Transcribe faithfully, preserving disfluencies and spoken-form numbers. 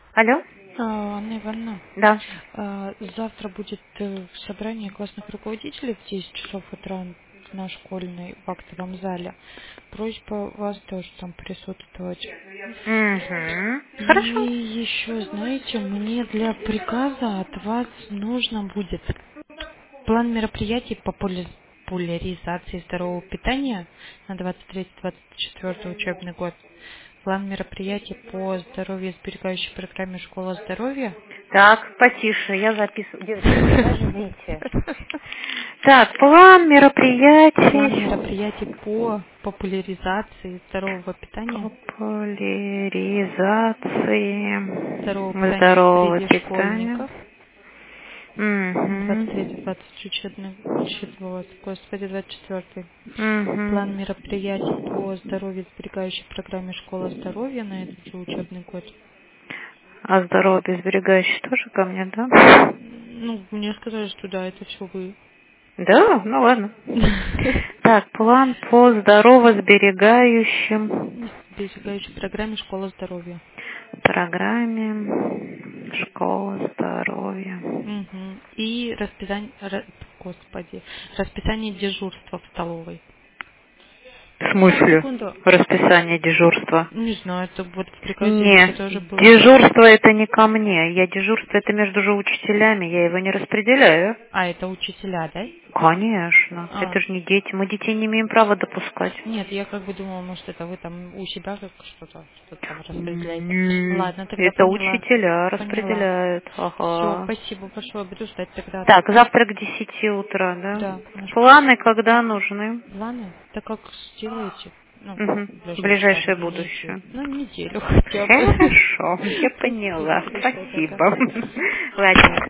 Алло? А, Анна Ивановна, Да. а, завтра будет э, собрание классных руководителей в десять часов утра на школьной в актовом зале. Просьба вас тоже там присутствовать. Угу. И Хорошо. еще, знаете, мне для приказа от вас нужно будет план мероприятий по поли- популяризации здорового питания на двадцать третий двадцать четвёртый учебный год. План мероприятий по здоровью сберегающей программе «Школа здоровья». Так, потише, я записываю. Девочки, подождите. Так, план План мероприятий. мероприятий по популяризации здорового питания, здорового Популяризации питания здорового среди питания. школьников. двадцать третий Угу. двадцать четвёртый, учитывалось, господи, двадцать четвёртый. План Угу. мероприятий по здоровью сберегающей программе «Школа здоровья» на этот же учебный год. А здоровье сберегающий тоже ко мне, да? Ну, мне сказали, что да, это все вы. Да? Ну ладно. Так, план по здоровосберегающим Сберегающей программе «Школа здоровья». программе «Школа здоровья». Мгм. И расписание, ра- господи, расписание дежурства в столовой. В Сейчас, смысле? секунду. Расписание дежурства. Не знаю, это вот в приказе Не, что-то уже было. дежурство это не ко мне. Я дежурство это между же учителями, я его не распределяю. А, это учителя, да? Конечно. А, Это же не дети. Мы детей не имеем права допускать. нет, я как бы думала, может, это вы там у себя как что-то что-то там распределяете. Нет. Ладно, тогда Это поняла. учителя Поняла. распределяют. Все, Ага. спасибо большое. Буду ждать тогда. Так, завтра к десяти утра, да? Да, наш Планы когда нужны? планы, так как сделаете, ну, Угу. в ближайшее Ближайшее время, неделю. будущее. Ну, неделю хотя бы. Хорошо, я Спасибо поняла. большое, Спасибо. пока. Ладненько.